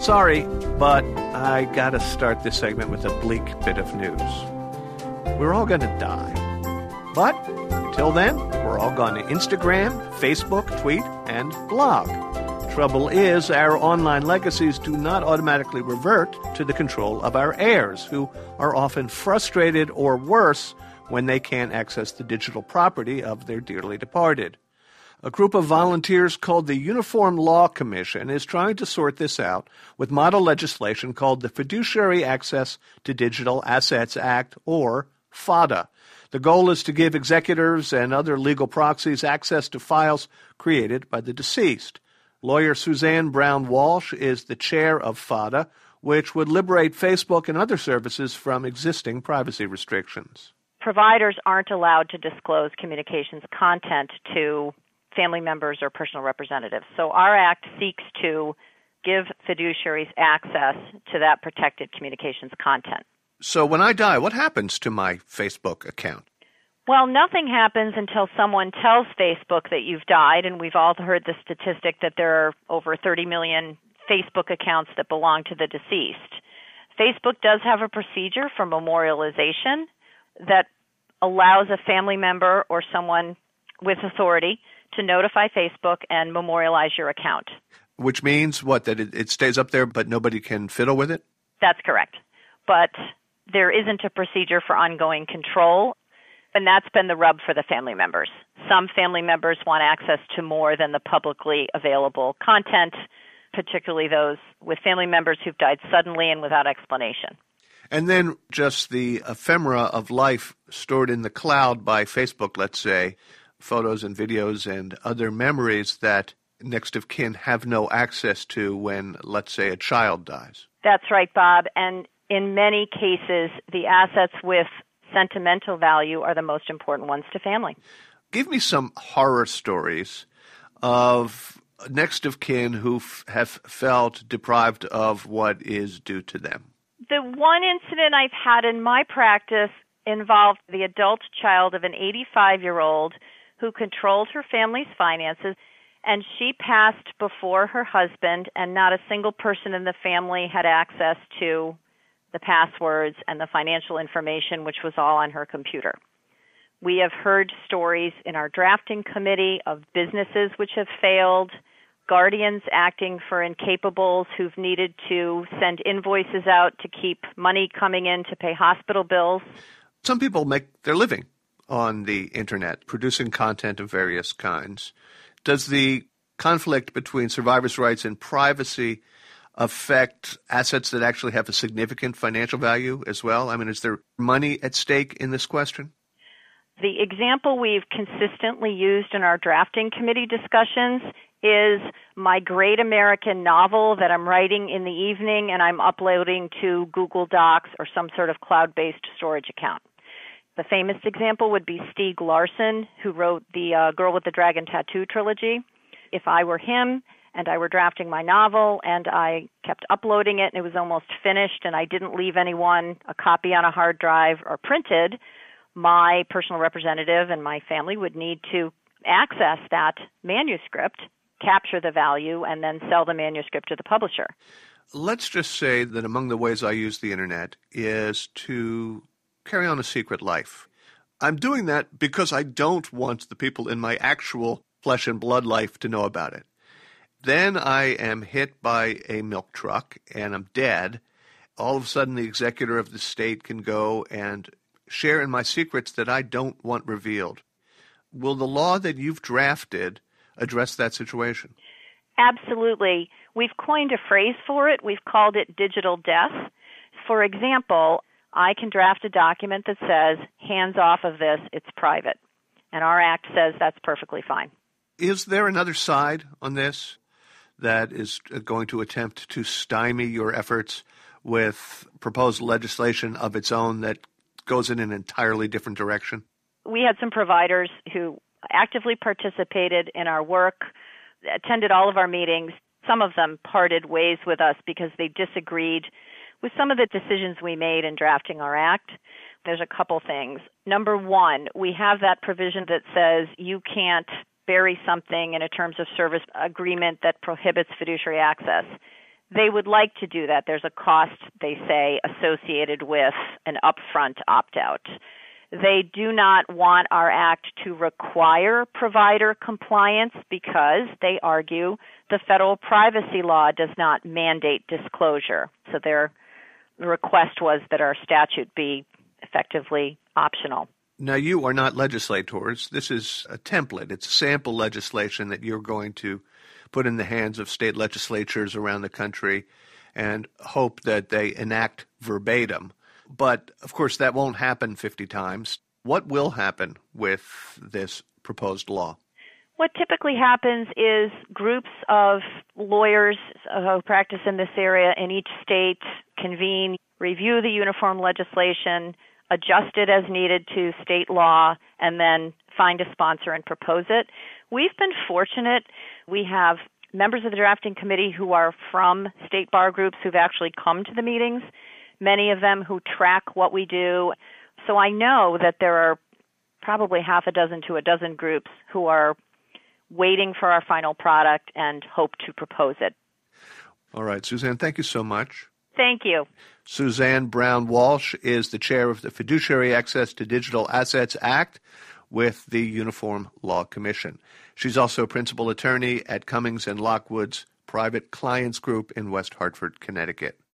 Sorry, but I gotta start this segment with a bleak bit of news. We're all gonna die. But until then, we're all going to Instagram, Facebook, tweet, and blog. Trouble is, our online legacies do not automatically revert to the control of our heirs, who are often frustrated or worse when they can't access the digital property of their dearly departed. A group of volunteers called the Uniform Law Commission is trying to sort this out with model legislation called the Fiduciary Access to Digital Assets Act, or FADA. The goal is to give executors and other legal proxies access to files created by the deceased. Lawyer Suzanne Brown Walsh is the chair of FADA, which would liberate Facebook and other services from existing privacy restrictions. Providers aren't allowed to disclose communications content to family members or personal representatives. So our act seeks to give fiduciaries access to that protected communications content. So when I die, what happens to my Facebook account? Well, nothing happens until someone tells Facebook that you've died, and we've all heard the statistic that there are over 30 million Facebook accounts that belong to the deceased. Facebook does have a procedure for memorialization that allows a family member or someone with authority to notify Facebook and memorialize your account. Which means what, that it stays up there but nobody can fiddle with it? That's correct. But there isn't a procedure for ongoing control. And that's been the rub for the family members. Some family members want access to more than the publicly available content, particularly those with family members who've died suddenly and without explanation. And then just the ephemera of life stored in the cloud by Facebook, let's say, photos and videos and other memories that next of kin have no access to when, let's say, a child dies. That's right, Bob. And in many cases, the assets with sentimental value are the most important ones to family. Give me some horror stories of next of kin who have felt deprived of what is due to them. The one incident I've had in my practice involved the adult child of an 85-year-old who controlled her family's finances, and she passed before her husband, and not a single person in the family had access to the passwords and the financial information, which was all on her computer. We have heard stories in our drafting committee of businesses which have failed, guardians acting for incapables who've needed to send invoices out to keep money coming in to pay hospital bills. Some people make their living on the internet, producing content of various kinds. Does the conflict between survivors' rights and privacy affect assets that actually have a significant financial value as well? I mean, is there money at stake in this question? The example we've consistently used in our drafting committee discussions is my great American novel that I'm writing in the evening and I'm uploading to Google Docs or some sort of cloud-based storage account. The famous example would be Stieg Larsson, who wrote the Girl with the Dragon Tattoo trilogy. If I were him, and I were drafting my novel, and I kept uploading it, and it was almost finished, and I didn't leave anyone a copy on a hard drive or printed, my personal representative and my family would need to access that manuscript, capture the value, and then sell the manuscript to the publisher. Let's just say that among the ways I use the internet is to carry on a secret life. I'm doing that because I don't want the people in my actual flesh and blood life to know about it. Then I am hit by a milk truck and I'm dead. All of a sudden, the executor of the state can go and share in my secrets that I don't want revealed. Will the law that you've drafted address that situation? Absolutely. We've coined a phrase for it. We've called it digital death. For example, I can draft a document that says, hands off of this, it's private. And our act says that's perfectly fine. Is there another side on this that is going to attempt to stymie your efforts with proposed legislation of its own that goes in an entirely different direction? We had some providers who actively participated in our work, attended all of our meetings. Some of them parted ways with us because they disagreed with some of the decisions we made in drafting our act. There's a couple things. Number one, we have that provision that says you can't bury something in a terms of service agreement that prohibits fiduciary access. They would like to do that. There's a cost, they say, associated with an upfront opt-out. They do not want our act to require provider compliance because, they argue, the federal privacy law does not mandate disclosure. So their request was that our statute be effectively optional. Now, you are not legislators. This is a template. It's sample legislation that you're going to put in the hands of state legislatures around the country and hope that they enact verbatim. But, of course, that won't happen 50 times. What will happen with this proposed law? What typically happens is groups of lawyers who practice in this area in each state convene, review the uniform legislation, adjust it as needed to state law, and then find a sponsor and propose it. We've been fortunate. We have members of the drafting committee who are from state bar groups who've actually come to the meetings, many of them who track what we do. So I know that there are probably half a dozen to a dozen groups who are waiting for our final product and hope to propose it. All right, Suzanne, thank you so much. Thank you. Suzanne Brown Walsh is the chair of the Fiduciary Access to Digital Assets Act with the Uniform Law Commission. She's also principal attorney at Cummings & Lockwood's Private Clients Group in West Hartford, Connecticut.